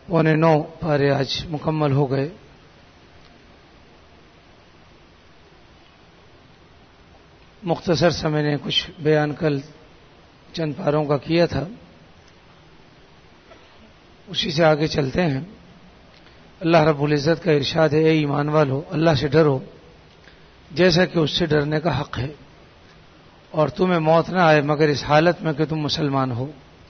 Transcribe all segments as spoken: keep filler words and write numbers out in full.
پونے نو پارے آج مکمل ہو گئے. مختصر سا میں نے کچھ بیان کل چند پاروں کا کیا تھا، اسی سے آگے چلتے ہیں. اللہ رب العزت کا ارشاد ہے، اے ایمان والو اللہ سے ڈرو جیسا کہ اس سے ڈرنے کا حق ہے، اور تمہیں موت نہ آئے مگر اس حالت میں کہ تم مسلمان ہو.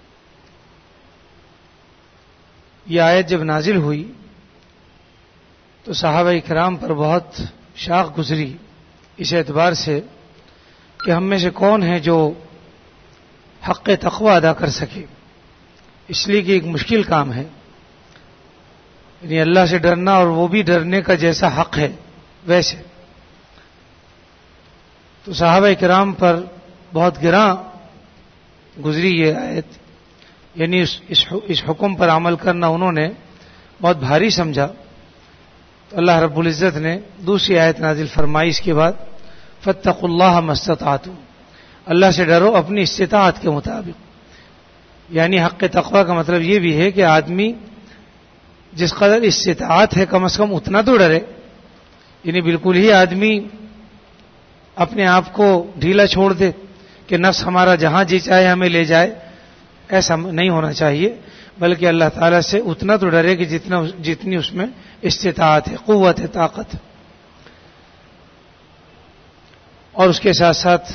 یہ آیت جب نازل ہوئی تو صحابہ کرام پر بہت شاخ گزری اس اعتبار سے کہ ہم میں سے کون ہے جو حق تقوی ادا کر سکے، اس لیے کہ ایک مشکل کام ہے، یعنی اللہ سے ڈرنا، اور وہ بھی ڈرنے کا جیسا حق ہے ویسے. تو صحابہ کرام پر بہت گراں گزری یہ آیت، یعنی اس, اس حکم پر عمل کرنا انہوں نے بہت بھاری سمجھا. تو اللہ رب العزت نے دوسری آیت نازل فرمائی اس کے بعد، فاتقوا اللہ ما استطعتم، اللہ سے ڈرو اپنی استطاعت کے مطابق. یعنی حق تقوی کا مطلب یہ بھی ہے کہ آدمی جس قدر استطاعت ہے کم از کم اتنا تو ڈرے. یعنی بالکل ہی آدمی اپنے آپ کو ڈھیلا چھوڑ دے کہ نفس ہمارا جہاں جی چاہے ہمیں لے جائے، ایسا نہیں ہونا چاہیے، بلکہ اللہ تعالیٰ سے اتنا تو ڈرے کہ جتنا جتنی اس میں استطاعت ہے، قوت ہے، طاقت ہے. اور اس کے ساتھ ساتھ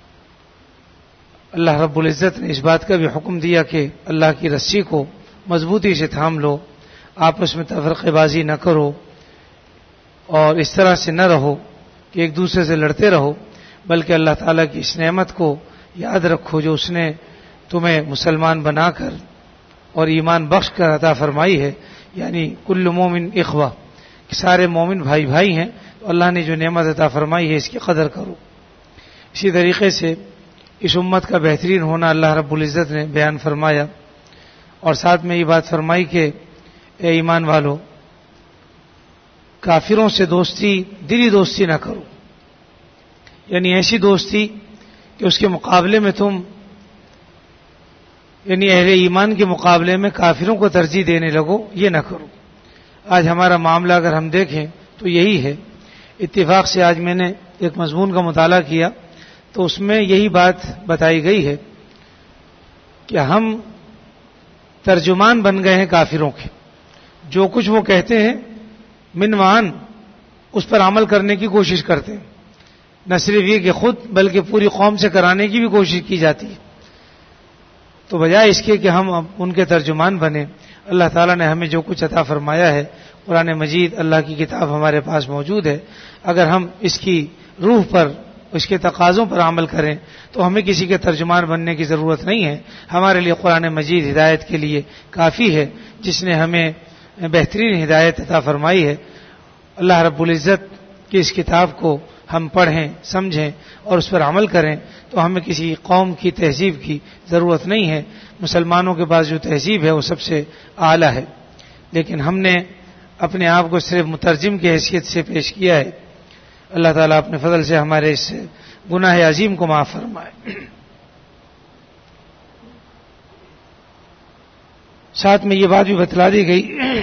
اللہ رب العزت نے اس بات کا بھی حکم دیا کہ اللہ کی رسی کو مضبوطی سے تھام لو، آپس میں تفرقہ بازی نہ کرو، اور اس طرح سے نہ رہو کہ ایک دوسرے سے لڑتے رہو، بلکہ اللہ تعالیٰ کی اس نعمت کو یاد رکھو جو اس نے تمہیں مسلمان بنا کر اور ایمان بخش کر عطا فرمائی ہے. یعنی کل مومن اخوہ، کہ سارے مومن بھائی بھائی ہیں. تو اللہ نے جو نعمت عطا فرمائی ہے اس کی قدر کرو. اسی طریقے سے اس امت کا بہترین ہونا اللہ رب العزت نے بیان فرمایا، اور ساتھ میں یہ بات فرمائی کہ اے ایمان والو کافروں سے دوستی دلی دوستی نہ کرو، یعنی ایسی دوستی کہ اس کے مقابلے میں تم، یعنی اہل ایمان کے مقابلے میں کافروں کو ترجیح دینے لگو، یہ نہ کرو. آج ہمارا معاملہ اگر ہم دیکھیں تو یہی ہے. اتفاق سے آج میں نے ایک مضمون کا مطالعہ کیا تو اس میں یہی بات بتائی گئی ہے کہ ہم ترجمان بن گئے ہیں کافروں کے. جو کچھ وہ کہتے ہیں منوان اس پر عمل کرنے کی کوشش کرتے ہیں، نہ صرف یہ کہ خود بلکہ پوری قوم سے کرانے کی بھی کوشش کی جاتی ہے. تو بجائے اس کے کہ ہم ان کے ترجمان بنیں، اللہ تعالیٰ نے ہمیں جو کچھ عطا فرمایا ہے، قرآن مجید اللہ کی کتاب ہمارے پاس موجود ہے، اگر ہم اس کی روح پر، اس کے تقاضوں پر عمل کریں تو ہمیں کسی کے ترجمان بننے کی ضرورت نہیں ہے. ہمارے لیے قرآن مجید ہدایت کے لیے کافی ہے، جس نے ہمیں بہترین ہدایت عطا فرمائی ہے. اللہ رب العزت کی اس کتاب کو ہم پڑھیں، سمجھیں اور اس پر عمل کریں تو ہمیں کسی قوم کی تہذیب کی ضرورت نہیں ہے. مسلمانوں کے پاس جو تہذیب ہے وہ سب سے اعلیٰ ہے، لیکن ہم نے اپنے آپ کو صرف مترجم کی حیثیت سے پیش کیا ہے. اللہ تعالیٰ اپنے فضل سے ہمارے اس گناہ عظیم کو معاف فرمائے. ساتھ میں یہ بات بھی بتلا دی گئی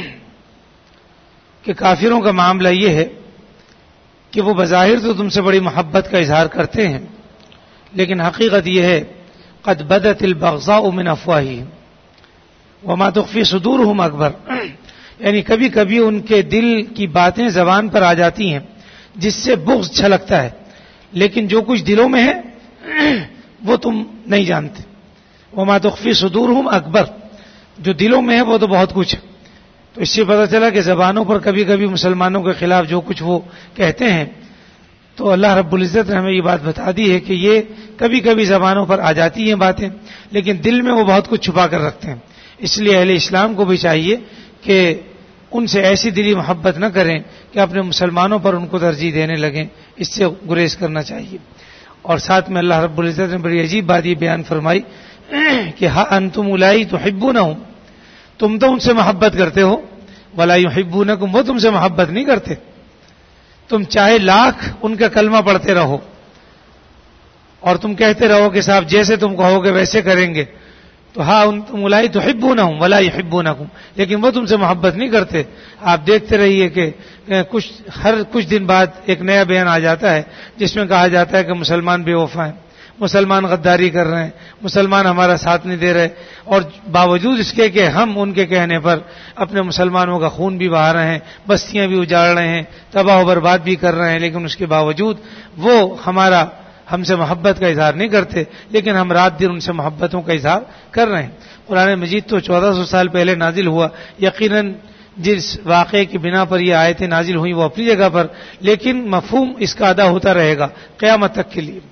کہ کافروں کا معاملہ یہ ہے کہ وہ بظاہر تو تم سے بڑی محبت کا اظہار کرتے ہیں، لیکن حقیقت یہ ہے قد بدت البغضاء من افواہہم وما تخفی صدورہم اکبر. یعنی کبھی کبھی ان کے دل کی باتیں زبان پر آ جاتی ہیں جس سے بغض چھلکتا ہے، لیکن جو کچھ دلوں میں ہے وہ تم نہیں جانتے. وما تخفی صدورہم اکبر، جو دلوں میں ہے وہ تو بہت کچھ ہے. تو اس سے پتہ چلا کہ زبانوں پر کبھی کبھی مسلمانوں کے خلاف جو کچھ وہ کہتے ہیں، تو اللہ رب العزت نے ہمیں یہ بات بتا دی ہے کہ یہ کبھی کبھی زبانوں پر آ جاتی ہیں باتیں، لیکن دل میں وہ بہت کچھ چھپا کر رکھتے ہیں. اس لیے اہل اسلام کو بھی چاہیے کہ ان سے ایسی دلی محبت نہ کریں کہ اپنے مسلمانوں پر ان کو ترجیح دینے لگیں، اس سے گریز کرنا چاہیے. اور ساتھ میں اللہ رب العزت نے بڑی عجیب بات یہ بیان فرمائی کہ ہا انتم اولئک تحبونہم، تم تو ان سے محبت کرتے ہو، ولا یحبونکم، وہ تم سے محبت نہیں کرتے. تم چاہے لاکھ ان کا کلمہ پڑھتے رہو اور تم کہتے رہو کہ صاحب جیسے تم کہو گے ویسے کریں گے، تو ہاں تم اولئک تحبونہم ولا یحبونکم، لیکن وہ تم سے محبت نہیں کرتے. آپ دیکھتے رہیے کہ کچھ ہر کچھ دن بعد ایک نیا بیان آ جاتا ہے جس میں کہا جاتا ہے کہ مسلمان بے وفا ہیں، مسلمان غداری کر رہے ہیں، مسلمان ہمارا ساتھ نہیں دے رہے، اور باوجود اس کے کہ ہم ان کے کہنے پر اپنے مسلمانوں کا خون بھی بہا رہے ہیں، بستیاں بھی اجاڑ رہے ہیں، تباہ و برباد بھی کر رہے ہیں، لیکن اس کے باوجود وہ ہمارا ہم سے محبت کا اظہار نہیں کرتے، لیکن ہم رات دن ان سے محبتوں کا اظہار کر رہے ہیں. قرآن مجید تو چودہ سو سال پہلے نازل ہوا، یقیناً جس واقعے کی بنا پر یہ آیتیں نازل ہوئیں وہ اپنی جگہ پر، لیکن مفہوم اس کا ادا ہوتا رہے گا قیامت تک کے لیے.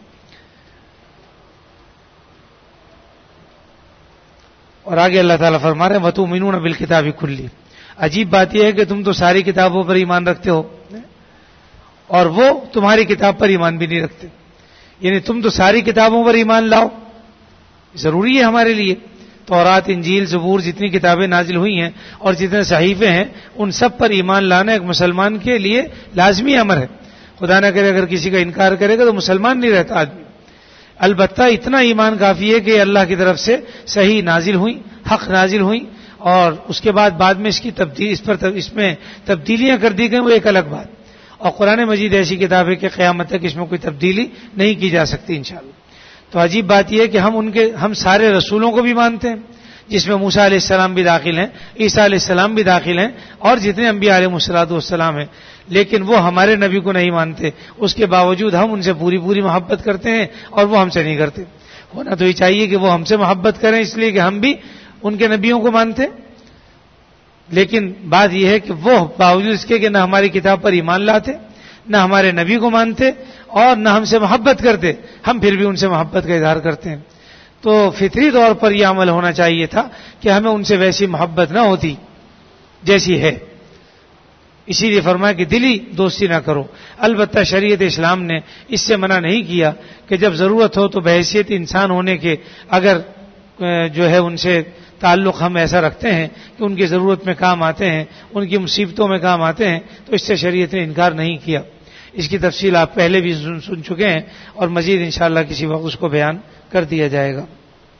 اور آگے اللہ تعالیٰ فرما رہے ہیں وَتُؤْمِنُونَ بِالْكِتَابِ كُلِّهِ. عجیب بات یہ ہے کہ تم تو ساری کتابوں پر ایمان رکھتے ہو اور وہ تمہاری کتاب پر ایمان بھی نہیں رکھتے، یعنی تم تو ساری کتابوں پر ایمان لاؤ، ضروری ہے ہمارے لیے. تورات، انجیل، زبور، جتنی کتابیں نازل ہوئی ہیں اور جتنے صحیفے ہیں ان سب پر ایمان لانا ایک مسلمان کے لیے لازمی امر ہے. خدا نہ کرے اگر کسی کا انکار کرے گا تو مسلمان نہیں رہتا آدمی. البتہ اتنا ایمان کافی ہے کہ اللہ کی طرف سے صحیح نازل ہوئی، حق نازل ہوئی، اور اس کے بعد بعد میں اس کی تبدیل اس پر اس میں تبدیلیاں کر دی گئیں، وہ ایک الگ بات. اور قرآن مجید ایسی کتاب ہے کہ قیامت تک اس میں کوئی تبدیلی نہیں کی جا سکتی انشاءاللہ. تو عجیب بات یہ ہے کہ ہم ان کے ہم سارے رسولوں کو بھی مانتے ہیں، جس میں موسیٰ علیہ السلام بھی داخل ہیں، عیسیٰ علیہ السلام بھی داخل ہیں، اور جتنے انبیاء علیہ الصلوۃ والسلام ہیں، لیکن وہ ہمارے نبی کو نہیں مانتے. اس کے باوجود ہم ان سے پوری پوری محبت کرتے ہیں اور وہ ہم سے نہیں کرتے. ہونا تو یہ چاہیے کہ وہ ہم سے محبت کریں، اس لیے کہ ہم بھی ان کے نبیوں کو مانتے، لیکن بات یہ ہے کہ وہ باوجود اس کے کہ نہ ہماری کتاب پر ایمان لاتے، نہ ہمارے نبی کو مانتے، اور نہ ہم سے محبت کرتے، ہم پھر بھی ان سے محبت کا اظہار کرتے ہیں. تو فطری طور پر یہ عمل ہونا چاہیے تھا کہ ہمیں ان سے ویسی محبت نہ ہوتی جیسی ہے. اسی لیے فرمایا کہ دلی دوستی نہ کرو. البتہ شریعت اسلام نے اس سے منع نہیں کیا کہ جب ضرورت ہو تو بحیثیت انسان ہونے کے اگر جو ہے ان سے تعلق ہم ایسا رکھتے ہیں کہ ان کی ضرورت میں کام آتے ہیں، ان کی مصیبتوں میں کام آتے ہیں، تو اس سے شریعت نے انکار نہیں کیا. اس کی تفصیل آپ پہلے بھی سن چکے ہیں اور مزید انشاءاللہ کسی وقت اس کو بیان کر دیا جائے گا.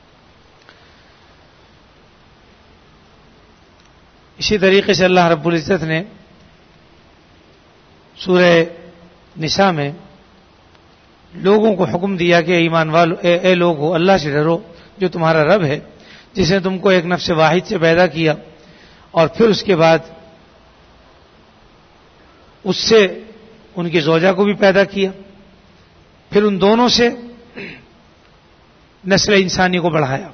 اسی طریقے سے اللہ رب العزت نے سورہ نساء میں لوگوں کو حکم دیا کہ ایمان والو اے, اے لوگو اللہ سے ڈرو جو تمہارا رب ہے، جس نے تم کو ایک نفس واحد سے پیدا کیا اور پھر اس کے بعد اس سے ان کی زوجہ کو بھی پیدا کیا، پھر ان دونوں سے نسل انسانی کو بڑھایا.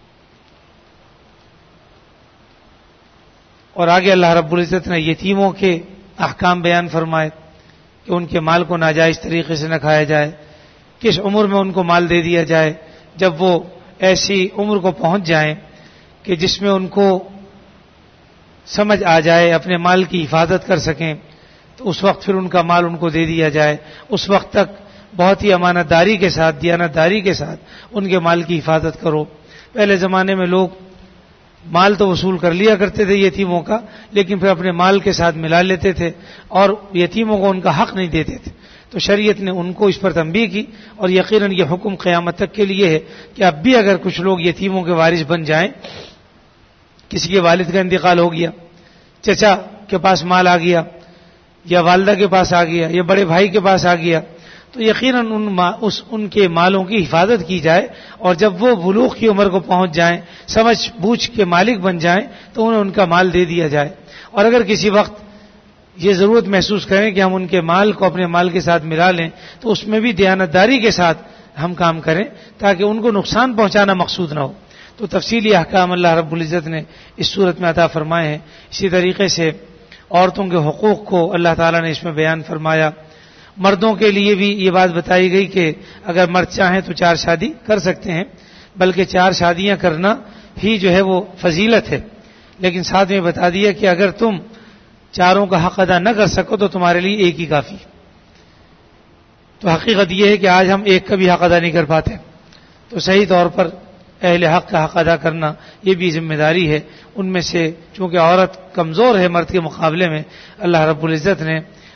اور آگے اللہ رب العزت نے یتیموں کے احکام بیان فرمائے کہ ان کے مال کو ناجائز طریقے سے نہ کھایا جائے، کس عمر میں ان کو مال دے دیا جائے. جب وہ ایسی عمر کو پہنچ جائیں کہ جس میں ان کو سمجھ آ جائے، اپنے مال کی حفاظت کر سکیں، تو اس وقت پھر ان کا مال ان کو دے دیا جائے. اس وقت تک بہت ہی امانت داری کے ساتھ، دیانت داری کے ساتھ ان کے مال کی حفاظت کرو. پہلے زمانے میں لوگ مال تو وصول کر لیا کرتے تھے یتیموں کا، لیکن پھر اپنے مال کے ساتھ ملا لیتے تھے اور یتیموں کو ان کا حق نہیں دیتے تھے. تو شریعت نے ان کو اس پر تنبیہ کی، اور یقیناً یہ حکم قیامت تک کے لیے ہے کہ اب بھی اگر کچھ لوگ یتیموں کے وارث بن جائیں، کسی کے والد کا انتقال ہو گیا، چچا کے پاس مال آ گیا، یا والدہ کے پاس آ گیا، یا بڑے بھائی کے پاس آ گیا، تو یقیناً ان اس ان کے مالوں کی حفاظت کی جائے، اور جب وہ بلوغ کی عمر کو پہنچ جائیں، سمجھ بوجھ کے مالک بن جائیں، تو انہیں ان کا مال دے دیا جائے. اور اگر کسی وقت یہ ضرورت محسوس کریں کہ ہم ان کے مال کو اپنے مال کے ساتھ ملا لیں، تو اس میں بھی دیانتداری کے ساتھ ہم کام کریں تاکہ ان کو نقصان پہنچانا مقصود نہ ہو. تو تفصیلی احکام اللہ رب العزت نے اس صورت میں عطا فرمائے ہیں. اسی طریقے سے عورتوں کے حقوق کو اللہ تعالیٰ نے اس میں بیان فرمایا. مردوں کے لیے بھی یہ بات بتائی گئی کہ اگر مرد چاہیں تو چار شادی کر سکتے ہیں، بلکہ چار شادیاں کرنا ہی جو ہے وہ فضیلت ہے. لیکن ساتھ میں بتا دیا کہ اگر تم چاروں کا حق ادا نہ کر سکو تو تمہارے لیے ایک ہی کافی. تو حقیقت یہ ہے کہ آج ہم ایک کا بھی حق ادا نہیں کر پاتے. تو صحیح طور پر اہل حق کا حق ادا کرنا یہ بھی ذمہ داری ہے. ان میں سے چونکہ عورت کمزور ہے مرد کے مقابلے میں، اللہ رب العزت نے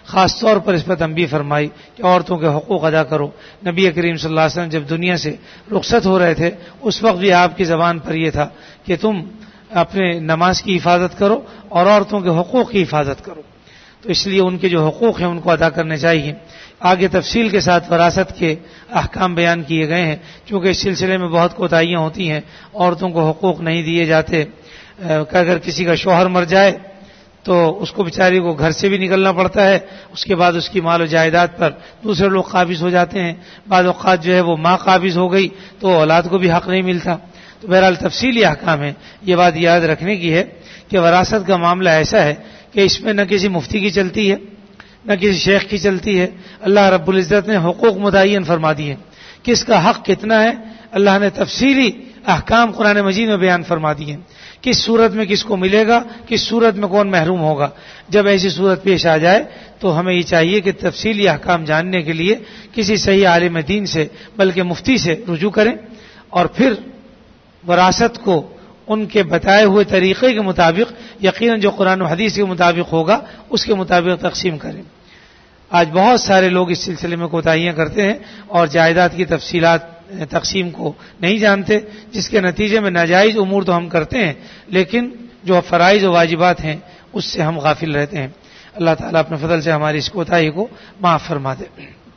خاص طور پر اس پر تنبیہ فرمائی کہ عورتوں کے حقوق ادا کرو. نبی کریم صلی اللہ علیہ وسلم جب دنیا سے رخصت ہو رہے تھے اس وقت بھی آپ کی زبان پر یہ تھا کہ تم اپنے نماز کی حفاظت کرو اور عورتوں کے حقوق کی حفاظت کرو. تو اس لیے ان کے جو حقوق ہیں ان کو ادا کرنے چاہیے. آگے تفصیل کے ساتھ وراثت کے احکام بیان کیے گئے ہیں چونکہ اس سلسلے میں بہت کوتاہیاں ہوتی ہیں. عورتوں کو حقوق نہیں دیے جاتے کہ اگر کسی کا شوہر مر جائے تو اس کو بیچاری کو گھر سے بھی نکلنا پڑتا ہے, اس کے بعد اس کی مال و جائیداد پر دوسرے لوگ قابض ہو جاتے ہیں. بعض اوقات جو ہے وہ ماں قابض ہو گئی تو اولاد کو بھی حق نہیں ملتا. تو بہرحال تفصیلی احکام ہے. یہ بات یاد رکھنے کی ہے کہ وراثت کا معاملہ ایسا ہے کہ اس میں نہ کسی مفتی کی چلتی ہے نہ کسی شیخ کی چلتی ہے. اللہ رب العزت نے حقوق متعین فرما دیے, کس کا حق کتنا ہے اللہ نے تفصیلی احکام قرآن مجید میں بیان فرما دیے. کس صورت میں کس کو ملے گا, کس صورت میں کون محروم ہوگا. جب ایسی صورت پیش آ جائے تو ہمیں یہ چاہیے کہ تفصیلی احکام جاننے کے لیے کسی صحیح عالم دین سے بلکہ مفتی سے رجوع کریں اور پھر وراثت کو ان کے بتائے ہوئے طریقے کے مطابق یقیناً جو قرآن و حدیث کے مطابق ہوگا اس کے مطابق تقسیم کریں. آج بہت سارے لوگ اس سلسلے میں کوتاہیاں کرتے ہیں اور جائیداد کی تفصیلات تقسیم کو نہیں جانتے, جس کے نتیجے میں ناجائز امور تو ہم کرتے ہیں لیکن جو فرائض و واجبات ہیں اس سے ہم غافل رہتے ہیں. اللہ تعالیٰ اپنے فضل سے ہماری اس کوتاہی کو معاف فرما دے.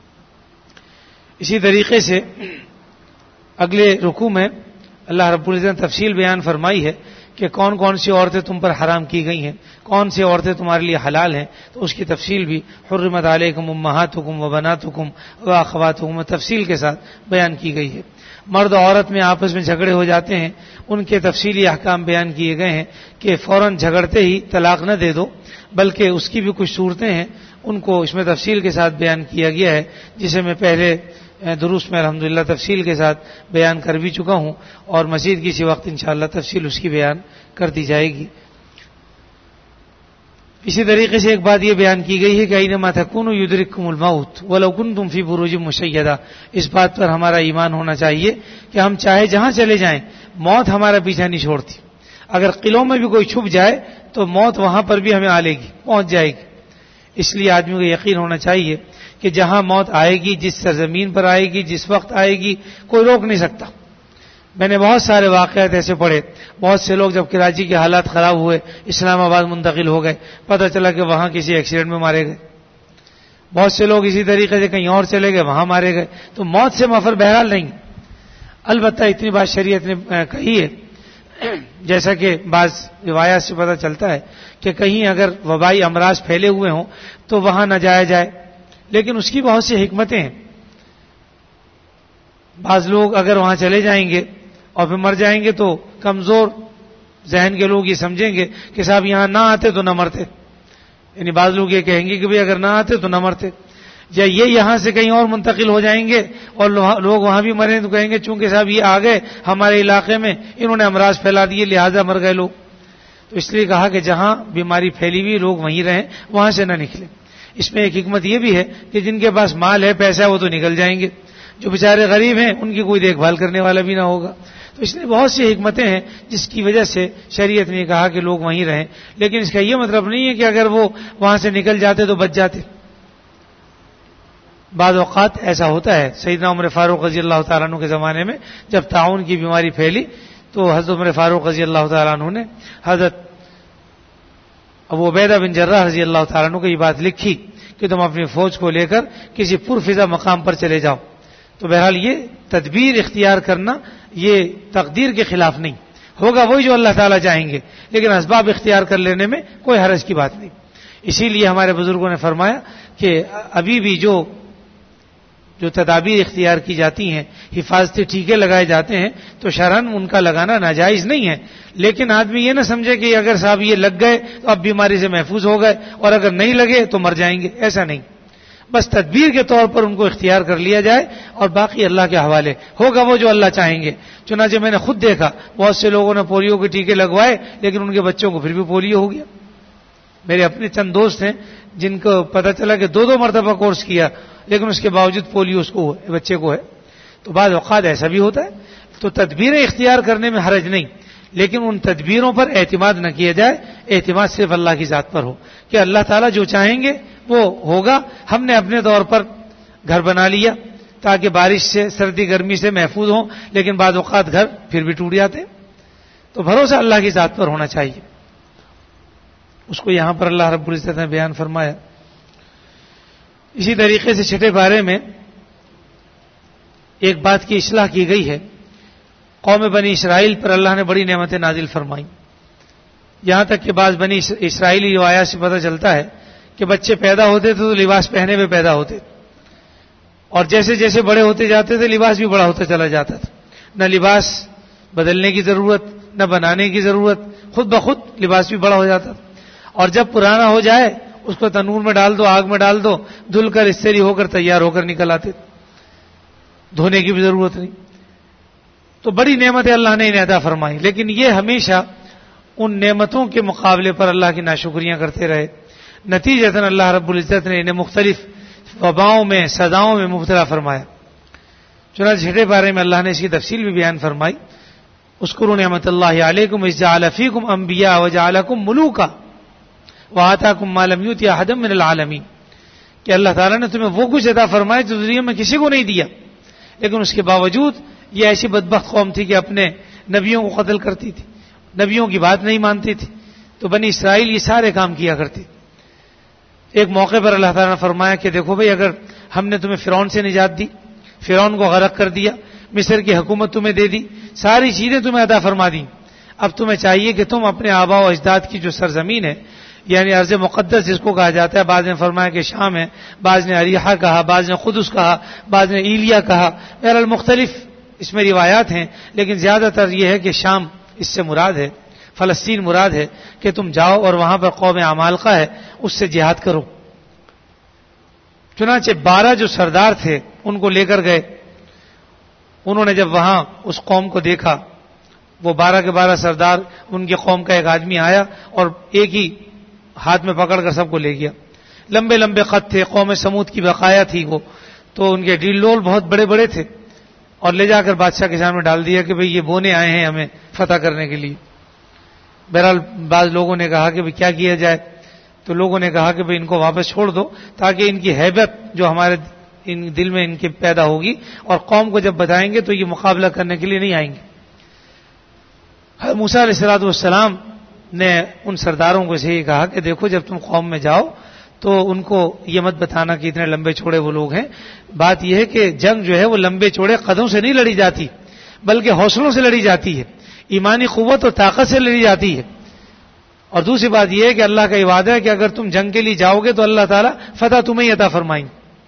اسی طریقے سے اگلے رکوع میں اللہ رب العزت نے تفصیل بیان فرمائی ہے کہ کون کون سی عورتیں تم پر حرام کی گئی ہیں, کون سی عورتیں تمہارے لیے حلال ہیں. تو اس کی تفصیل بھی حرمت علیکم امہاتکم و بناتکم و اخواتکم تفصیل کے ساتھ بیان کی گئی ہے. مرد و عورت میں آپس میں جھگڑے ہو جاتے ہیں, ان کے تفصیلی احکام بیان کیے گئے ہیں کہ فوراً جھگڑتے ہی طلاق نہ دے دو, بلکہ اس کی بھی کچھ صورتیں ہیں ان کو اس میں تفصیل کے ساتھ بیان کیا گیا ہے, جسے میں پہلے دروس میں الحمدللہ تفصیل کے ساتھ بیان کر بھی چکا ہوں اور مزید کسی وقت انشاءاللہ تفصیل اس کی بیان کر دی جائے گی. اسی طریقے سے ایک بات یہ بیان کی گئی ہے کہ اینما تکونوا یدرککم الموت ولو کنتم فی بروج مشیدہ. اس بات پر ہمارا ایمان ہونا چاہیے کہ ہم چاہے جہاں چلے جائیں موت ہمارا پیچھا نہیں چھوڑتی. اگر قلعوں میں بھی کوئی چھپ جائے تو موت وہاں پر بھی ہمیں آ لے گی, پہنچ جائے گی. اس لیے آدمی کو یقین ہونا چاہیے کہ جہاں موت آئے گی, جس سرزمین پر آئے گی, جس وقت آئے گی, کوئی روک نہیں سکتا. میں نے بہت سارے واقعات ایسے پڑھے, بہت سے لوگ جب کراچی کے حالات خراب ہوئے اسلام آباد منتقل ہو گئے, پتہ چلا کہ وہاں کسی ایکسیڈنٹ میں مارے گئے. بہت سے لوگ اسی طریقے سے کہیں اور چلے گئے, وہاں مارے گئے. تو موت سے مفر بہرحال نہیں. البتہ اتنی بات شریعت نے کہی ہے, جیسا کہ بعض روایات سے پتہ چلتا ہے کہ کہیں اگر وبائی امراض پھیلے ہوئے ہوں تو وہاں نہ جایا جائے, لیکن اس کی بہت سی حکمتیں ہیں. بعض لوگ اگر وہاں چلے جائیں گے اور پھر مر جائیں گے تو کمزور ذہن کے لوگ یہ سمجھیں گے کہ صاحب یہاں نہ آتے تو نہ مرتے. یعنی بعض لوگ یہ کہیں گے کہ بھئی اگر نہ آتے تو نہ مرتے, یا یہ یہاں سے کہیں اور منتقل ہو جائیں گے اور لوگ وہاں بھی مریں تو کہیں گے چونکہ صاحب یہ آ گئے ہمارے علاقے میں, انہوں نے امراض پھیلا دیے لہذا مر گئے لوگ. تو اس لیے کہا کہ جہاں بیماری پھیلی ہوئی لوگ وہیں رہیں, وہاں سے نہ نکلیں. اس میں ایک حکمت یہ بھی ہے کہ جن کے پاس مال ہے, پیسہ ہے, وہ تو نکل جائیں گے. جو بیچارے غریب ہیں ان کی کوئی دیکھ بھال کرنے والا بھی نہ ہوگا. تو اس لیے بہت سی حکمتیں ہیں جس کی وجہ سے شریعت نے کہا کہ لوگ وہیں رہیں, لیکن اس کا یہ مطلب نہیں ہے کہ اگر وہ وہاں سے نکل جاتے تو بچ جاتے. بعض اوقات ایسا ہوتا ہے. سیدنا عمر فاروق رضی اللہ تعالیٰ عنہ کے زمانے میں جب طاعون کی بیماری پھیلی تو حضرت عمر فاروق رضی اللہ تعالیٰ عنہ نے حضرت ابو عبیدہ بن جراح رضی اللہ تعالیٰ عنہ کو یہ بات لکھی کہ تم اپنی فوج کو لے کر کسی پرفضا مقام پر چلے جاؤ. تو بہرحال یہ تدبیر اختیار کرنا یہ تقدیر کے خلاف نہیں ہوگا, وہی جو اللہ تعالیٰ چاہیں گے, لیکن اسباب اختیار کر لینے میں کوئی حرج کی بات نہیں. اسی لیے ہمارے بزرگوں نے فرمایا کہ ابھی بھی جو جو تدابیر اختیار کی جاتی ہیں, حفاظتی ٹیکے لگائے جاتے ہیں, تو شرعاً ان کا لگانا ناجائز نہیں ہے. لیکن آدمی یہ نہ سمجھے کہ اگر صاحب یہ لگ گئے تو اب بیماری سے محفوظ ہو گئے اور اگر نہیں لگے تو مر جائیں گے, ایسا نہیں. بس تدبیر کے طور پر ان کو اختیار کر لیا جائے اور باقی اللہ کے حوالے ہوگا وہ جو اللہ چاہیں گے. چنانچہ میں نے خود دیکھا بہت سے لوگوں نے پولیو کے ٹیکے لگوائے لیکن ان کے بچوں کو پھر بھی پولیو ہو گیا. میرے اپنے چند دوست ہیں جن کو پتہ چلا کہ دو دو مرتبہ کورس کیا لیکن اس کے باوجود پولیو اس کو بچے کو ہے. تو بعض اوقات ایسا بھی ہوتا ہے. تو تدبیریں اختیار کرنے میں حرج نہیں, لیکن ان تدبیروں پر اعتماد نہ کیا جائے, اعتماد صرف اللہ کی ذات پر ہو کہ اللہ تعالیٰ جو چاہیں گے وہ ہوگا. ہم نے اپنے طور پر گھر بنا لیا تاکہ بارش سے سردی گرمی سے محفوظ ہوں, لیکن بعض اوقات گھر پھر بھی ٹوٹ جاتے. تو بھروسہ اللہ کی ذات پر ہونا چاہیے. اس کو یہاں پر اللہ رب العزت نے بیان فرمایا. اسی طریقے سے چھٹے پارے میں ایک بات کی اصلاح کی گئی ہے. قوم بنی اسرائیل پر اللہ نے بڑی نعمتیں نازل فرمائیں, یہاں تک کہ بعض بنی اسرائیلی روایات سے پتہ چلتا ہے کہ بچے پیدا ہوتے تھے تو لباس پہنے ہوئے پیدا ہوتے تھے, اور جیسے جیسے بڑے ہوتے جاتے تھے لباس بھی بڑا ہوتا چلا جاتا تھا. نہ لباس بدلنے کی ضرورت, نہ بنانے کی ضرورت, خود بخود لباس بھی بڑا ہو جاتا تھا. اور جب پرانا ہو جائے اس کو تنور میں ڈال دو, آگ میں ڈال دو, دھل کر استری ہو کر تیار ہو کر نکل آتے, دھونے کی بھی ضرورت نہیں. تو بڑی نعمتیں اللہ نے انہیں عطا فرمائی, لیکن یہ ہمیشہ ان نعمتوں کے مقابلے پر اللہ کی ناشکریاں کرتے رہے. نتیجتاً اللہ رب العزت نے انہیں مختلف وباؤں میں, سزاؤں میں مبتلا فرمایا. چنانچہ چھٹے پارے میں اللہ نے اس کی تفصیل بھی بیان فرمائی. اذکروا نعمت اللہ علیکم اذ جعل فیکم انبیاء وجعلکم ملوکا وآتاکم ما لم یؤت احدا من العالمین, کہ اللہ تعالیٰ نے تمہیں وہ کچھ عطا فرمایا جو دنیا میں کسی کو نہیں دیا, لیکن اس کے باوجود یہ ایسی بدبخت قوم تھی کہ اپنے نبیوں کو قتل کرتی تھی, نبیوں کی بات نہیں مانتی تھی. تو بنی اسرائیل یہ سارے کام کیا کرتے. ایک موقع پر اللہ تعالیٰ نے فرمایا کہ دیکھو بھئی, اگر ہم نے تمہیں فرعون سے نجات دی, فرعون کو غرق کر دیا, مصر کی حکومت تمہیں دے دی, ساری چیزیں تمہیں عطا فرما دیں, اب تمہیں چاہیے کہ تم اپنے آباء و اجداد کی جو سرزمین ہے, یعنی ارض مقدس جس کو کہا جاتا ہے, بعض نے فرمایا کہ شام ہے, بعض نے اریحہ کہا, بعض نے قدس کہا, بعض نے ایلیا کہا, بہرحال مختلف اس میں روایات ہیں, لیکن زیادہ تر یہ ہے کہ شام اس سے مراد ہے, فلسطین مراد ہے, کہ تم جاؤ اور وہاں پر قوم عمالقہ ہے اس سے جہاد کرو. چنانچہ بارہ جو سردار تھے ان کو لے کر گئے. انہوں نے جب وہاں اس قوم کو دیکھا, وہ بارہ کے بارہ سردار, ان کی قوم کا ایک آدمی آیا اور ایک ہی ہاتھ میں پکڑ کر سب کو لے گیا. لمبے لمبے خط تھے, قوم سمود کی بقایا تھی وہ, تو ان کے ڈیلڈول بہت بڑے بڑے تھے, اور لے جا کر بادشاہ کے سامنے ڈال دیا کہ بھئی یہ بونے آئے ہیں ہمیں فتح کرنے کے لیے. بہرحال بعض لوگوں نے کہا کہ بھئی کیا کیا جائے, تو لوگوں نے کہا کہ بھئی ان کو واپس چھوڑ دو تاکہ ان کی ہیبت جو ہمارے ان دل میں ان کے پیدا ہوگی, اور قوم کو جب بتائیں گے تو یہ مقابلہ کرنے کے لیے نہیں آئیں گے. موسیٰ علیہ الصلوۃ والسلام نے ان سرداروں کو سے یہ کہا کہ دیکھو جب تم قوم میں جاؤ تو ان کو یہ مت بتانا کہ اتنے لمبے چوڑے وہ لوگ ہیں. بات یہ ہے کہ جنگ جو ہے وہ لمبے چوڑے قدوں سے نہیں لڑی جاتی, بلکہ حوصلوں سے لڑی جاتی ہے, ایمانی قوت اور طاقت سے لڑی جاتی ہے. اور دوسری بات یہ ہے کہ اللہ کا وعدہ ہے کہ اگر تم جنگ کے لیے جاؤ گے تو اللہ تعالیٰ فتح تمہیں ہی عطا فرمائیں.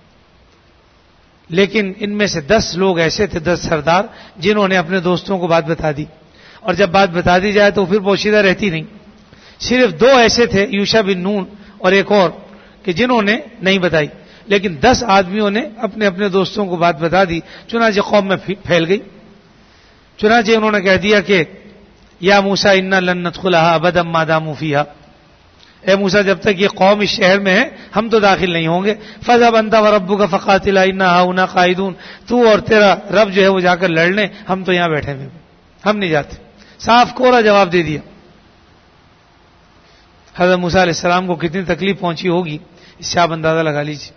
لیکن ان میں سے دس لوگ ایسے تھے, دس سردار, جنہوں نے اپنے دوستوں کو بات بتا دی, اور جب بات بتا دی جائے تو پھر پوشیدہ رہتی نہیں. صرف دو ایسے تھے, یوشع بن نون اور ایک اور, کہ جنہوں نے نہیں بتائی, لیکن دس آدمیوں نے اپنے اپنے دوستوں کو بات بتا دی. چنانچہ قوم میں پھیل گئی. چنانچہ انہوں نے کہہ دیا کہ یا موسیٰ انا لن ندخلها ابدا ما داموا فیہا, اے موسیٰ جب تک یہ قوم اس شہر میں ہے ہم تو داخل نہیں ہوں گے. فاذهب انت وربک فقاتلا انا هاهنا قاعدون, تو اور تیرا رب جو ہے وہ جا کر لڑ لیں, ہم تو یہاں بیٹھے ہوئے, ہم نہیں جاتے. صاف کورا جواب دے دیا. حضرت موسیٰ علیہ السلام کو کتنی تکلیف پہنچی ہوگی اس سے آپ اندازہ لگا لیجیے.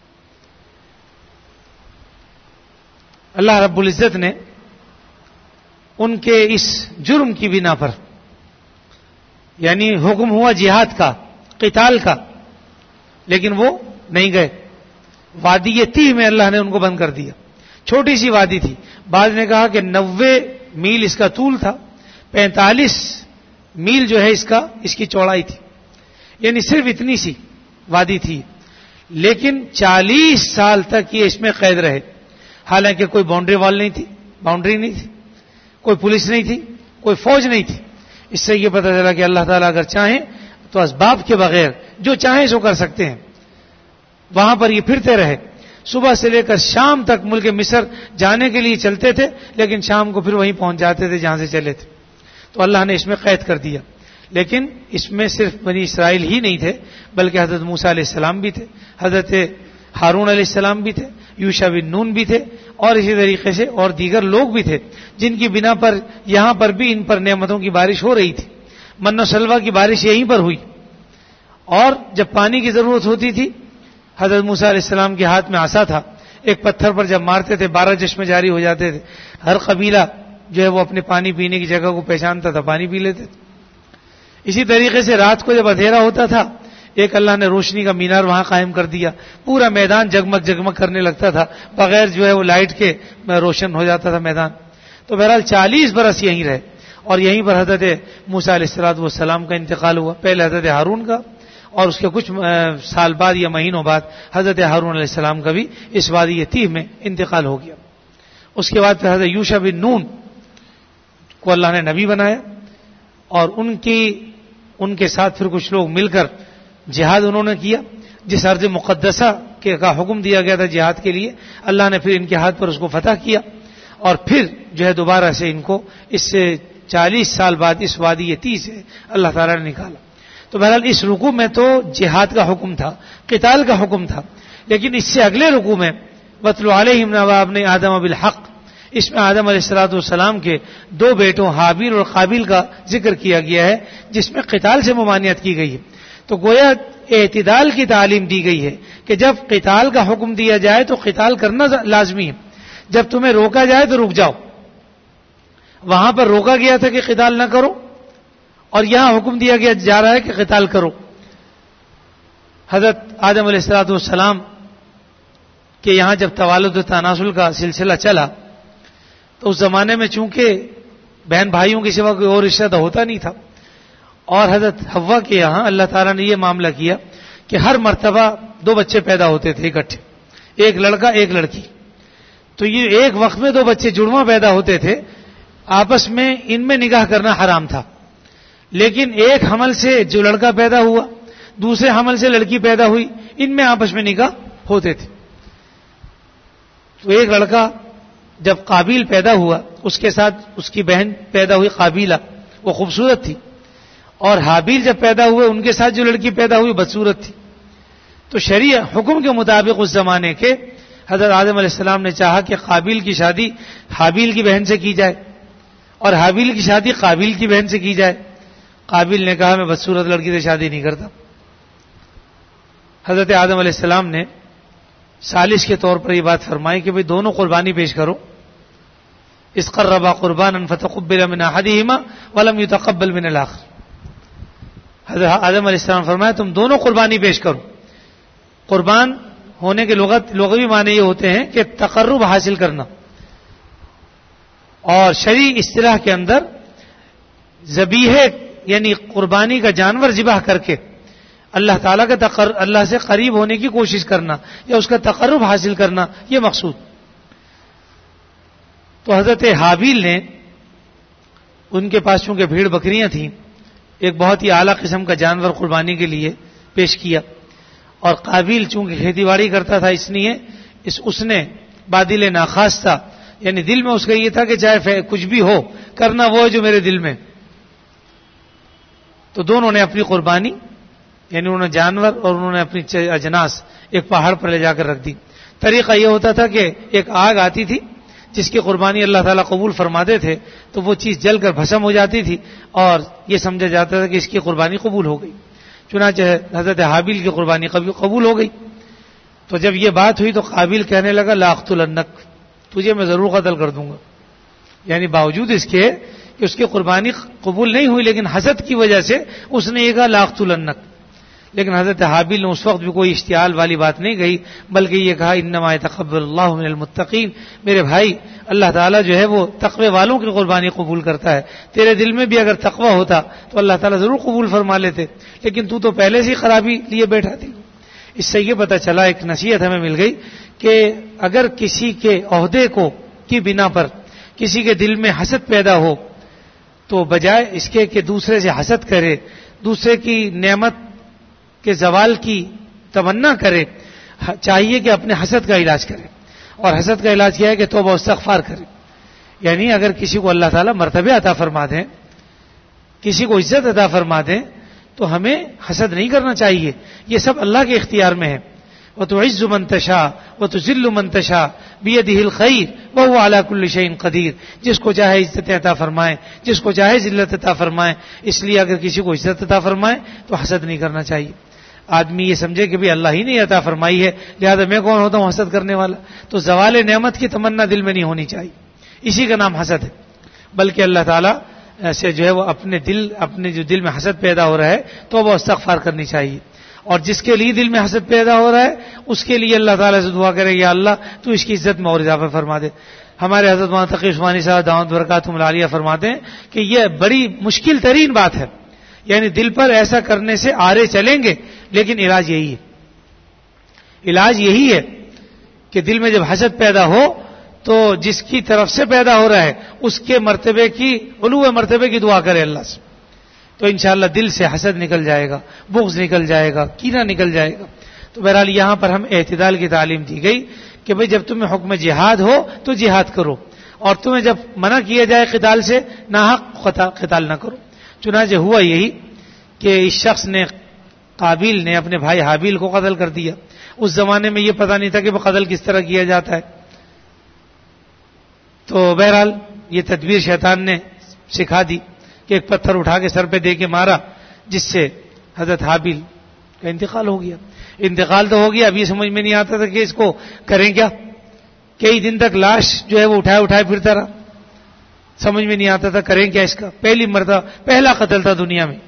اللہ رب العزت نے ان کے اس جرم کی بنا پر, یعنی حکم ہوا جہاد کا, قتال کا, لیکن وہ نہیں گئے. وادی تیہ میں اللہ نے ان کو بند کر دیا. چھوٹی سی وادی تھی, بعض نے کہا کہ نوے میل اس کا طول تھا, پینتالیس میل جو ہے اس کا اس کی چوڑائی تھی, یعنی صرف اتنی سی وادی تھی. لیکن چالیس سال تک یہ اس میں قید رہے, حالانکہ کوئی باؤنڈری وال نہیں تھی, باؤنڈری نہیں تھی, کوئی پولیس نہیں تھی, کوئی فوج نہیں تھی. اس سے یہ پتہ چلا کہ اللہ تعالیٰ اگر چاہیں تو اسباب کے بغیر جو چاہیں سو کر سکتے ہیں. وہاں پر یہ پھرتے رہے, صبح سے لے کر شام تک ملک مصر جانے کے لیے چلتے تھے, لیکن شام کو پھر وہیں پہنچ جاتے تھے جہاں سے چلے تھے. تو اللہ نے اس میں قید کر دیا. لیکن اس میں صرف بنی اسرائیل ہی نہیں تھے, بلکہ حضرت موسیٰ علیہ السلام بھی تھے, حضرت ہارون علیہ السلام بھی تھے, یوشع بن نون بھی تھے, اور اسی طریقے سے اور دیگر لوگ بھی تھے, جن کی بنا پر یہاں پر بھی ان پر نعمتوں کی بارش ہو رہی تھی. من و سلوہ کی بارش یہیں پر ہوئی, اور جب پانی کی ضرورت ہوتی تھی حضرت موسیٰ علیہ السلام کے ہاتھ میں عصا تھا، ایک پتھر پر جب مارتے تھے بارہ چشمے جاری ہو جاتے تھے، ہر قبیلہ جو ہے وہ اپنے پانی پینے کی جگہ کو پہچانتا تھا، پانی پی لیتے تھے۔ اسی طریقے سے رات کو جب اندھیرا ہوتا تھا ایک اللہ نے روشنی کا مینار وہاں قائم کر دیا، پورا میدان جگمگ جگمگ کرنے لگتا تھا، بغیر جو ہے وہ لائٹ کے روشن ہو جاتا تھا میدان۔ تو بہرحال چالیس برس یہیں رہے، اور یہیں پر حضرت موسیٰ علیہ الصلوۃ والسلام کا انتقال ہوا، پہلے حضرت ہارون کا، اور اس کے کچھ سال بعد یا مہینوں بعد حضرت ہارون علیہ السلام کا بھی اس وادی تیہ میں انتقال ہو گیا۔ اس کے بعد پھر حضرت یوشع بن نون کو اللہ نے نبی بنایا، اور ان کی ان کے ساتھ پھر کچھ لوگ مل کر جہاد انہوں نے کیا، جس ارض مقدسہ کے کا حکم دیا گیا تھا جہاد کے لیے، اللہ نے پھر ان کے ہاتھ پر اس کو فتح کیا، اور پھر جو ہے دوبارہ سے ان کو اس سے چالیس سال بعد اس وادی تیہ سے اللہ تعالیٰ نے نکالا۔ تو بہرحال اس رکوع میں تو جہاد کا حکم تھا، قتال کا حکم تھا، لیکن اس سے اگلے رکوع میں وَاتْلُ عَلَيْهِمْ نَبَأَ ابْنَيْ آدَمَ بِالْحَقِّ، اس میں آدم علیہ الصلوۃ والسلام کے دو بیٹوں حابیل اور قابیل کا ذکر کیا گیا ہے، جس میں قتال سے ممانعت کی گئی ہے۔ تو گویا اعتدال کی تعلیم دی گئی ہے کہ جب قتال کا حکم دیا جائے تو قتال کرنا لازمی ہے، جب تمہیں روکا جائے تو رک جاؤ۔ وہاں پر روکا گیا تھا کہ قتال نہ کرو، اور یہاں حکم دیا گیا جا رہا ہے کہ قتال کرو۔ حضرت آدم علیہ الصلوۃ والسلام کے یہاں جب توالد و تناسل کا سلسلہ چلا تو اس زمانے میں چونکہ بہن بھائیوں کے سوا کوئی اور رشتہ ہوتا نہیں تھا، اور حضرت حوا کے یہاں اللہ تعالیٰ نے یہ معاملہ کیا کہ ہر مرتبہ دو بچے پیدا ہوتے تھے اکٹھے، ایک لڑکا ایک لڑکی۔ تو یہ ایک وقت میں دو بچے جڑواں پیدا ہوتے تھے، آپس میں ان میں نکاح کرنا حرام تھا، لیکن ایک حمل سے جو لڑکا پیدا ہوا دوسرے حمل سے لڑکی پیدا ہوئی، ان میں آپس میں نکاح ہوتے تھے۔ تو ایک لڑکا جب قابیل پیدا ہوا، اس کے ساتھ اس کی بہن پیدا ہوئی قابیلہ، وہ خوبصورت تھی، اور حابیل جب پیدا ہوئے ان کے ساتھ جو لڑکی پیدا ہوئی بدصورت تھی۔ تو شرعی حکم کے مطابق اس زمانے کے حضرت آدم علیہ السلام نے چاہا کہ قابیل کی شادی حابیل کی بہن سے کی جائے، اور حابیل کی شادی قابیل کی بہن سے کی جائے۔ قابیل نے کہا میں بدصورت لڑکی سے شادی نہیں کرتا۔ حضرت آدم علیہ السلام نے سالس کے طور پر یہ بات فرمائی کہ بھئی دونوں قربانی پیش کرو، اس قربا قربانا فتقبل من احدهما ولم يتقبل من الاخر۔ حضرت آدم علیہ السلام فرمایا تم دونوں قربانی پیش کرو۔ قربان ہونے کے لغت لغوی معنی یہ ہوتے ہیں کہ تقرب حاصل کرنا، اور شرعی اصطلاح کے اندر ذبیحہ یعنی قربانی کا جانور ذبح کر کے اللہ تعالیٰ کا تقر اللہ سے قریب ہونے کی کوشش کرنا یا اس کا تقرب حاصل کرنا، یہ مقصود۔ تو حضرت حابیل نے ان کے پاس چونکہ بھیڑ بکریاں تھیں، ایک بہت ہی اعلیٰ قسم کا جانور قربانی کے لیے پیش کیا، اور قابیل چونکہ کھیتی باڑی کرتا تھا اس لیے اس اس نے بادل ناخواست تھا، یعنی دل میں اس کا یہ تھا کہ چاہے کچھ بھی ہو کرنا وہ ہے جو میرے دل میں۔ تو دونوں نے اپنی قربانی یعنی انہوں نے جانور اور انہوں نے اپنی اجناس ایک پہاڑ پر لے جا کر رکھ دی۔ طریقہ یہ ہوتا تھا کہ ایک آگ آتی تھی جس کی قربانی اللہ تعالیٰ قبول فرماتے تھے، تو وہ چیز جل کر بھسم ہو جاتی تھی اور یہ سمجھا جاتا تھا کہ اس کی قربانی قبول ہو گئی۔ چنانچہ حضرت حابیل کی قربانی قبول ہو گئی۔ تو جب یہ بات ہوئی تو قابیل کہنے لگا لاقتلنک، تجھے میں ضرور قتل کر دوں گا، یعنی باوجود اس کے کہ اس کی قربانی قبول نہیں ہوئی، لیکن حسد کی وجہ سے اس نے یہ کہا لاقتلنک۔ لیکن حضرت حابیل نے اس وقت بھی کوئی اشتعال والی بات نہیں کہی، بلکہ یہ کہا انما یتقبل اللہ من المتقین، میرے بھائی اللہ تعالیٰ جو ہے وہ تقوی والوں کی قربانی قبول کرتا ہے، تیرے دل میں بھی اگر تقوی ہوتا تو اللہ تعالیٰ ضرور قبول فرما لیتے، لیکن تو تو پہلے سے ہی خرابی لیے بیٹھا تھی۔ اس سے یہ پتہ چلا، ایک نصیحت ہمیں مل گئی کہ اگر کسی کے عہدے کو کی بنا پر کسی کے دل میں حسد پیدا ہو تو بجائے اس کے کہ دوسرے سے حسد کرے، دوسرے کی نعمت کے زوال کی تمنا کرے، چاہیے کہ اپنے حسد کا علاج کرے، اور حسد کا علاج کیا ہے کہ توبہ و استغفار کرے۔ یعنی اگر کسی کو اللہ تعالیٰ مرتبہ عطا فرما دیں، کسی کو عزت عطا فرما دیں تو ہمیں حسد نہیں کرنا چاہیے، یہ سب اللہ کے اختیار میں ہے۔ وَتُعِزُّ مَن تَشَاءُ وَتُذِلُّ مَن تَشَاءُ بِيَدِهِ الْخَيْرُ وَهُوَ عَلَى كُلِّ شَيْءٍ قَدِيرٌ، جس کو چاہے عزت عطا فرمائے، جس کو چاہے ذلت عطا فرمائے، اس لیے اگر کسی کو عزت عطا فرمائے تو حسد نہیں کرنا چاہیے۔ آدمی یہ سمجھے کہ بھی اللہ ہی نے عطا فرمائی ہے لہذا میں کون ہوتا ہوں حسد کرنے والا, تو زوال نعمت کی تمنا دل میں نہیں ہونی چاہیے, اسی کا نام حسد ہے. بلکہ اللہ تعالیٰ سے جو ہے وہ اپنے دل اپنے جو دل میں حسد پیدا ہو رہا ہے تو وہ استغفار کرنی چاہیے, اور جس کے لیے دل میں حسد پیدا ہو رہا ہے اس کے لیے اللہ تعالیٰ سے دعا کرے یا اللہ تو اس کی عزت میں اور اضافہ فرما دے. ہمارے حضرت مولانا تقی عثمانی صاحب دعوت برکاتہم العالیہ فرماتے ہیں کہ یہ بڑی مشکل ترین بات ہے, یعنی دل پر ایسا کرنے سے آرے چلیں گے, لیکن علاج یہی ہے علاج یہی ہے کہ دل میں جب حسد پیدا ہو تو جس کی طرف سے پیدا ہو رہا ہے اس کے مرتبے کی علو مرتبے کی دعا کرے اللہ سے, تو انشاءاللہ دل سے حسد نکل جائے گا, بغض نکل جائے گا, کینہ نکل جائے گا. تو بہرحال یہاں پر ہم اعتدال کی تعلیم دی گئی کہ بھئی جب تمہیں حکم جہاد ہو تو جہاد کرو, اور تمہیں جب منع کیا جائے قتال سے ناحق قتال نہ کرو. چنانچہ ہوا یہی کہ اس شخص نے قابیل نے اپنے بھائی حابیل کو قتل کر دیا. اس زمانے میں یہ پتہ نہیں تھا کہ وہ قتل کس طرح کیا جاتا ہے, تو بہرحال یہ تدبیر شیطان نے سکھا دی کہ ایک پتھر اٹھا کے سر پہ دے کے مارا, جس سے حضرت حابیل کا انتقال ہو گیا. انتقال تو ہو گیا, اب یہ سمجھ میں نہیں آتا تھا کہ اس کو کریں کیا. کئی دن تک لاش جو ہے وہ اٹھائے اٹھائے پھرتا رہا, سمجھ میں نہیں آتا تھا کریں کیا اس کا. پہلی مرتبہ پہلا قتل تھا دنیا میں.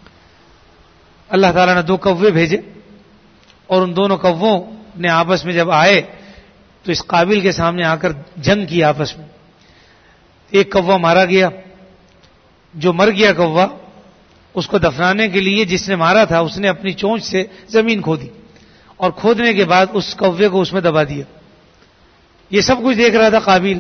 اللہ تعالیٰ نے دو کوے بھیجے, اور ان دونوں کووں نے آپس میں جب آئے تو اس قابل کے سامنے آ کر جنگ کی آپس میں. ایک کوا مارا گیا, جو مر گیا کوا اس کو دفنانے کے لیے جس نے مارا تھا اس نے اپنی چونچ سے زمین کھودی, اور کھودنے کے بعد اس کوے کو اس میں دبا دیا. یہ سب کچھ دیکھ رہا تھا قابل.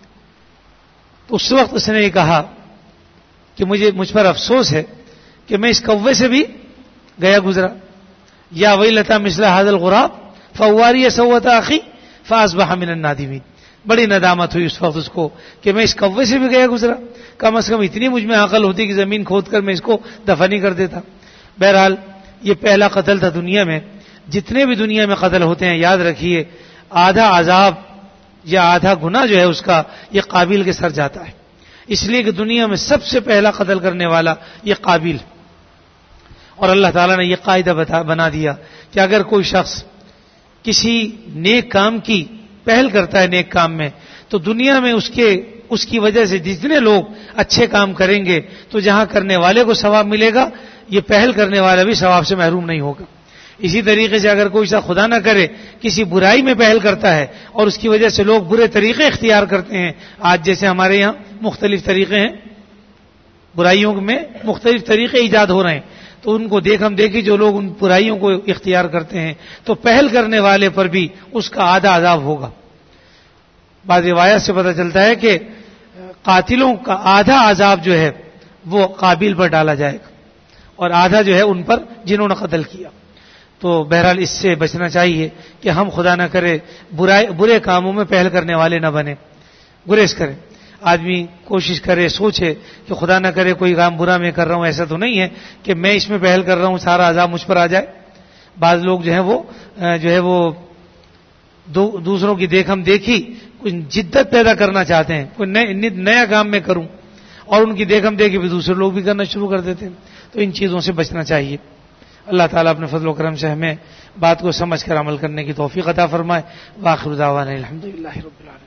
تو اس وقت اس نے یہ کہا کہ مجھے مجھ پر افسوس ہے کہ میں اس کوے سے بھی گیا گزرا. یا ویلتا مثل هذا الغراب فواری سوۃ اخی فاصبح من النادمین. بڑی ندامت ہوئی اس وقت اس کو کہ میں اس کوے سے بھی گیا گزرا, کم از کم اتنی مجھ میں عقل ہوتی کہ زمین کھود کر میں اس کو دفن ہی کر دیتا. بہرحال یہ پہلا قتل تھا دنیا میں. جتنے بھی دنیا میں قتل ہوتے ہیں یاد رکھیے آدھا عذاب یا آدھا گناہ جو ہے اس کا یہ قابیل کے سر جاتا ہے, اس لیے کہ دنیا میں سب سے پہلا قتل کرنے والا یہ قابیل. اور اللہ تعالیٰ نے یہ قاعدہ بنا دیا کہ اگر کوئی شخص کسی نیک کام کی پہل کرتا ہے نیک کام میں, تو دنیا میں اس کے اس کی وجہ سے جتنے لوگ اچھے کام کریں گے تو جہاں کرنے والے کو ثواب ملے گا, یہ پہل کرنے والا بھی ثواب سے محروم نہیں ہوگا. اسی طریقے سے اگر کوئی شخص خدا نہ کرے کسی برائی میں پہل کرتا ہے اور اس کی وجہ سے لوگ برے طریقے اختیار کرتے ہیں, آج جیسے ہمارے یہاں مختلف طریقے ہیں, برائیوں میں مختلف طریقے ایجاد ہو رہے ہیں, تو ان کو دیکھ ہم دیکھی جو لوگ ان برائیوں کو اختیار کرتے ہیں تو پہل کرنے والے پر بھی اس کا آدھا عذاب ہوگا. بعض روایات سے پتہ چلتا ہے کہ قاتلوں کا آدھا عذاب جو ہے وہ قابل پر ڈالا جائے گا, اور آدھا جو ہے ان پر جنہوں نے قتل کیا. تو بہرحال اس سے بچنا چاہیے کہ ہم خدا نہ کرے برائے برے کاموں میں پہل کرنے والے نہ بنے, گریز کریں. آدمی کوشش کرے سوچے کہ خدا نہ کرے کوئی کام برا میں کر رہا ہوں, ایسا تو نہیں ہے کہ میں اس میں پہل کر رہا ہوں سارا عذاب مجھ پر آ جائے. بعض لوگ جو ہے وہ جو ہے وہ دو دوسروں کی دیکھ ہم دیکھی کچھ جدت پیدا کرنا چاہتے ہیں, کوئی نیا کام میں کروں, اور ان کی دیکھ ہم دیکھی بھی دوسرے لوگ بھی کرنا شروع کر دیتے ہیں. تو ان چیزوں سے بچنا چاہیے. اللہ تعالیٰ اپنے فضل و کرم سے ہمیں بات کو سمجھ کر عمل کرنے کی توفیق عطا فرمائے. وآخر دعوانا الحمدللہ رب العالمین.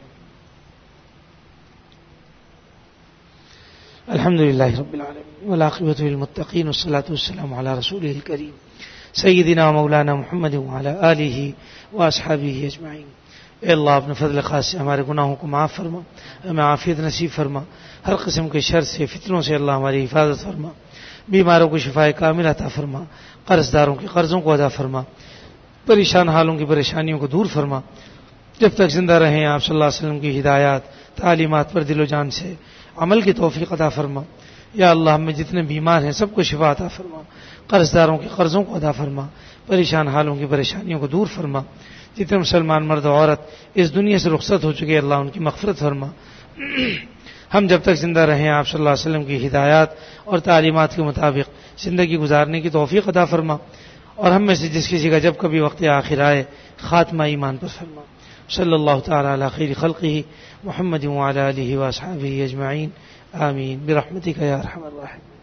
الحمد للہ رب العالمین والعاقبۃ للمتقین والصلاۃ والسلام علی رسولہ الکریم سیدنا مولانا محمد وعلی آلہ واصحابہ اجمعین. اے اللہ اپنے فضل خاص سے ہمارے گناہوں کو معاف فرما, ہمیں عافیت نصیب فرما, ہر قسم کے شر سے فتنوں سے اللہ ہماری حفاظت فرما, بیماروں کو شفائے کامل عطا فرما, قرض داروں کے قرضوں کو ادا فرما, پریشان حالوں کی پریشانیوں کو دور فرما. جب تک زندہ رہیں آپ صلی اللہ علیہ وسلم کی ہدایات تعلیمات پر دل و جان سے عمل کی توفیق عطا فرما. یا اللہ ہم میں جتنے بیمار ہیں سب کو شفا عطا فرما, قرض داروں کے قرضوں کو ادا فرما, پریشان حالوں کی پریشانیوں کو دور فرما. جتنے مسلمان مرد و عورت اس دنیا سے رخصت ہو چکے اللہ ان کی مغفرت فرما. ہم جب تک زندہ رہیں آپ صلی اللہ علیہ وسلم کی ہدایات اور تعلیمات کے مطابق زندگی گزارنے کی توفیق عطا فرما, اور ہم میں سے جس کسی کا جب کبھی وقت آخر آئے خاتمہ ایمان پر فرما. صلی اللہ تعالی علی خیر خلقہ محمد وعلی آلہ واصحابہ اجمعین. آمین برحمتک یا ارحم الراحمین.